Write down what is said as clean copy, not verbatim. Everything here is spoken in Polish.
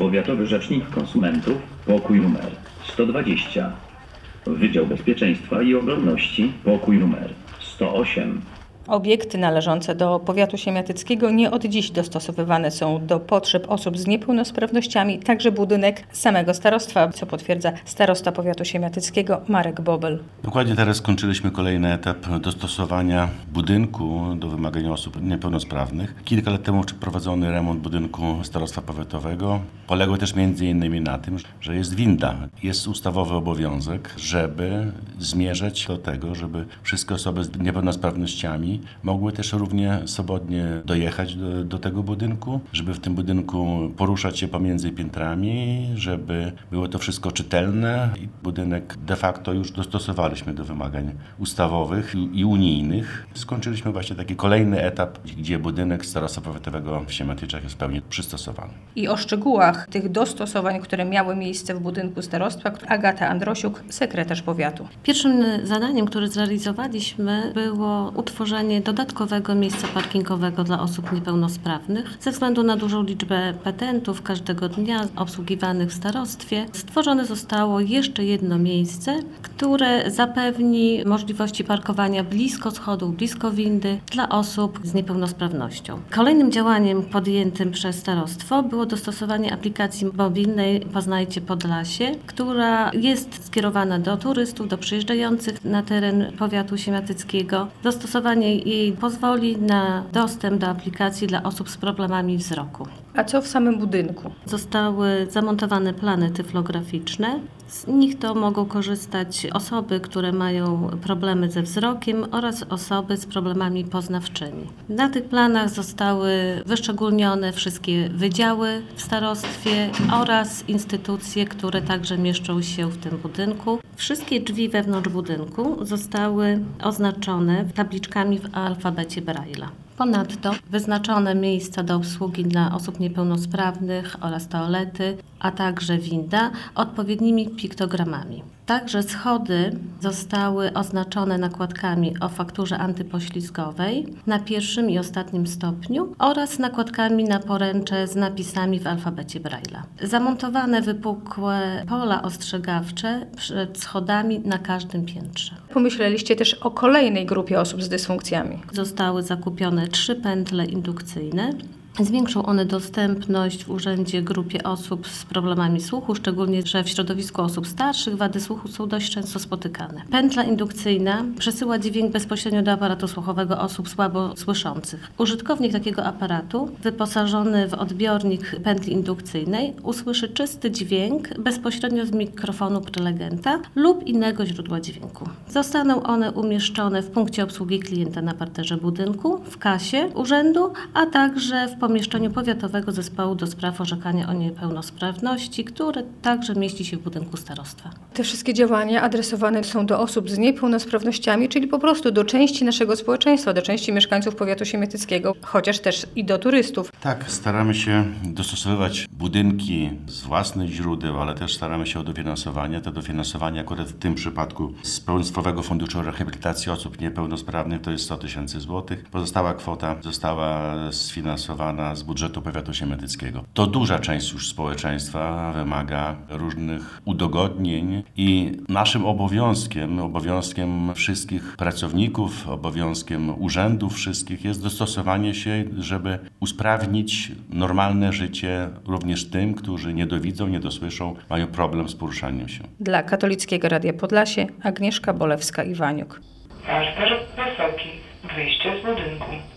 Powiatowy Rzecznik Konsumentów, pokój numer 120. Wydział Bezpieczeństwa i Obronności, pokój numer 108. Obiekty należące do powiatu siemiatyckiego nie od dziś dostosowywane są do potrzeb osób z niepełnosprawnościami, także budynek samego starostwa, co potwierdza starosta powiatu siemiatyckiego Marek Bobel. Dokładnie teraz skończyliśmy kolejny etap dostosowania budynku do wymagań osób niepełnosprawnych. Kilka lat temu przeprowadzony remont budynku starostwa powiatowego poległ też m.in. na tym, że jest winda. Jest ustawowy obowiązek, żeby zmierzać do tego, żeby wszystkie osoby z niepełnosprawnościami mogły też równie swobodnie dojechać do tego budynku, żeby w tym budynku poruszać się pomiędzy piętrami, żeby było to wszystko czytelne. I budynek de facto już dostosowaliśmy do wymagań ustawowych i unijnych. Skończyliśmy właśnie taki kolejny etap, gdzie budynek starostwa powiatowego w Siemiatyczach jest w pełni przystosowany. I o szczegółach tych dostosowań, które miały miejsce w budynku starostwa, Agata Androsiuk, sekretarz powiatu. Pierwszym zadaniem, które zrealizowaliśmy, było utworzenie dodatkowego miejsca parkingowego dla osób niepełnosprawnych. Ze względu na dużą liczbę petentów każdego dnia obsługiwanych w starostwie, stworzone zostało jeszcze jedno miejsce, które zapewni możliwości parkowania blisko schodów, blisko windy dla osób z niepełnosprawnością. Kolejnym działaniem podjętym przez starostwo było dostosowanie aplikacji mobilnej Poznajcie Podlasie, która jest skierowana do turystów, do przyjeżdżających na teren powiatu siemiatyckiego. Dostosowanie jej pozwoli na dostęp do aplikacji dla osób z problemami wzroku. A co w samym budynku? Zostały zamontowane plany tyflograficzne. Z nich to mogą korzystać osoby, które mają problemy ze wzrokiem oraz osoby z problemami poznawczymi. Na tych planach zostały wyszczególnione wszystkie wydziały w starostwie oraz instytucje, które także mieszczą się w tym budynku. Wszystkie drzwi wewnątrz budynku zostały oznaczone tabliczkami w alfabecie Braille'a. Ponadto wyznaczone miejsca do obsługi dla osób niepełnosprawnych oraz toalety, a także winda odpowiednimi piktogramami. Także schody zostały oznaczone nakładkami o fakturze antypoślizgowej na pierwszym i ostatnim stopniu oraz nakładkami na poręcze z napisami w alfabecie Braille'a. Zamontowane wypukłe pola ostrzegawcze przed schodami na każdym piętrze. Pomyśleliście też o kolejnej grupie osób z dysfunkcjami. Zostały zakupione 3 pętle indukcyjne. Zwiększą one dostępność w urzędzie grupie osób z problemami słuchu, szczególnie, że w środowisku osób starszych wady słuchu są dość często spotykane. Pętla indukcyjna przesyła dźwięk bezpośrednio do aparatu słuchowego osób słabo słyszących. Użytkownik takiego aparatu, wyposażony w odbiornik pętli indukcyjnej, usłyszy czysty dźwięk bezpośrednio z mikrofonu prelegenta lub innego źródła dźwięku. Zostaną one umieszczone w punkcie obsługi klienta na parterze budynku, w kasie urzędu, a także w pomieszczeniu Powiatowego Zespołu do Spraw Orzekania o Niepełnosprawności, które także mieści się w budynku starostwa. Te wszystkie działania adresowane są do osób z niepełnosprawnościami, czyli po prostu do części naszego społeczeństwa, do części mieszkańców powiatu siemiatyckiego, chociaż też i do turystów. Tak, staramy się dostosowywać budynki z własnych źródeł, ale też staramy się o dofinansowanie. To dofinansowanie akurat w tym przypadku z Państwowego Funduszu Rehabilitacji Osób Niepełnosprawnych to jest 100 000 złotych. Pozostała kwota została sfinansowana z budżetu powiatu siemiatyckiego. To duża część już społeczeństwa wymaga różnych udogodnień i naszym obowiązkiem wszystkich pracowników, obowiązkiem urzędów wszystkich jest dostosowanie się, żeby usprawnić normalne życie również tym, którzy nie dowidzą, nie dosłyszą, mają problem z poruszaniem się. Dla Katolickiego Radia Podlasie Agnieszka Bolewska-Iwaniuk. Parter wysoki, wyjście z budynku.